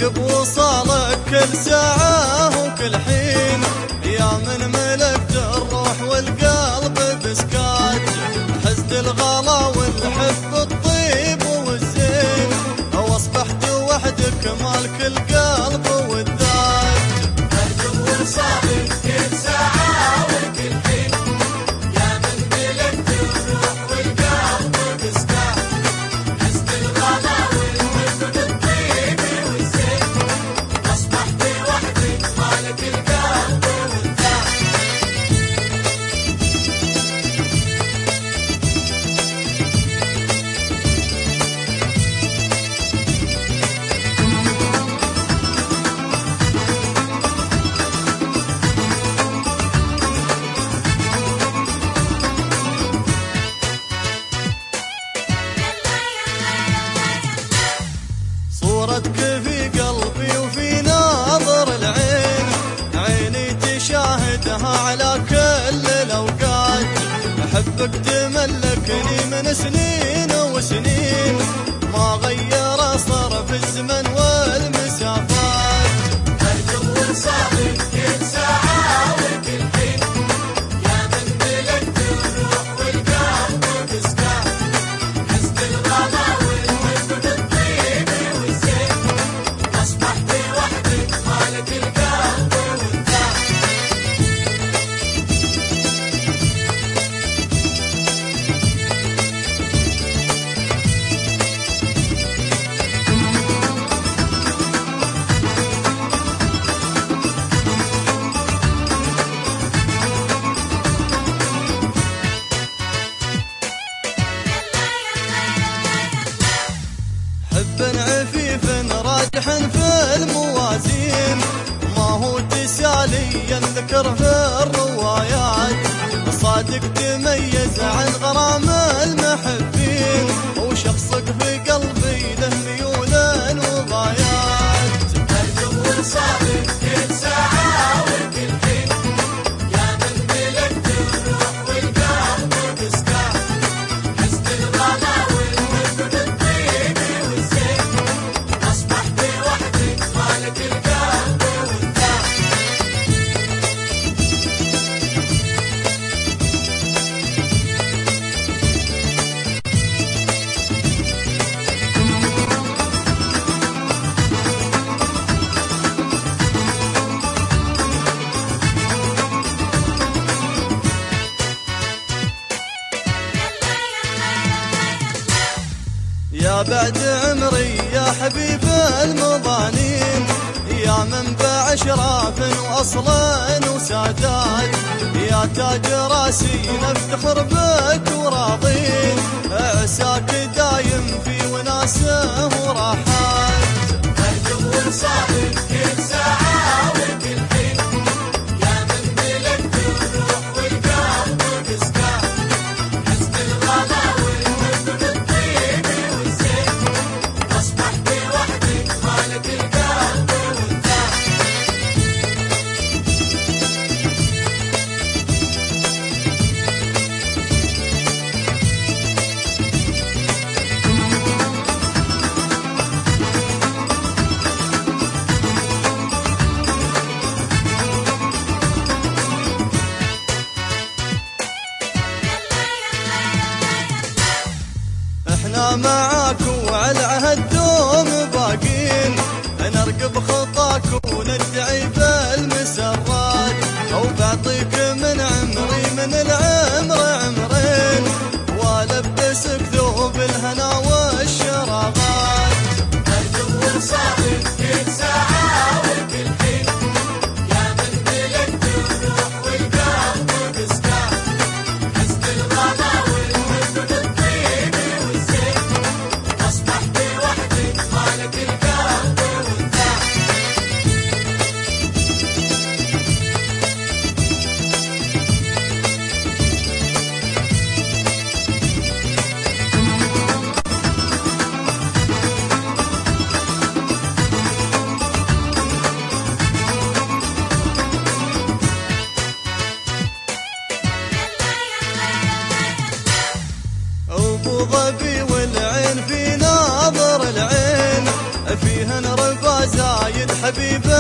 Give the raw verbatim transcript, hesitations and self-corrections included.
ارقب وصالك كل ساعة وكل حين، يا من ملكت الروح والقلب بسكات، حزن الغلا والحب الطيب والزين، واصبحت وحدك مالك القلب والذات. ارقب وصالك كل ساعة وكل حين، يا من ملكت الروح والقلب بسكات، حزن الغلا والحب الطيب والزين، واصبحت وحدك مالك القلب والذات. صورتك في قلبي وفي ناظر العين، عيني تشاهدها على كل الأوقات، أحبك تملكني من سنين وسنين، ما غير صرف الزمن والمسافات. ارقب وصالك كل ساعة وكل حين، يا من ملكت الروح والقلب بسكات، حزن الغلا والحب الطيب والزين، أصبحت وحدك مالك القلب والذات. حب عفيف راجح في الموازين، ما هو تسالي ذكر في الروايات، صادق تميز عن غرام المحبين، وشخصك في قلبي له ميول وغايات. ارقب وصالك كل ساعة وكل حين، يا من ملكت الروح والقلب بسكات، حزن الغلا والحب الطيب والزين، أصبحت وحدك مالك القلب والذات. يا بعد عمري يا حبيب المضانين، يا منبع اشراف واصلا وسادات، يا تاج راسي نفتخر بك وراضين، عساك دايم في وناسه وراحات. ارقب وصالك كل ساعة وكل حين، يا من ملكت الروح والقلب بسكات، حزن الغلا والحب الطيب والزين، أصبحت وحدك مالك القلب والذات. حبيب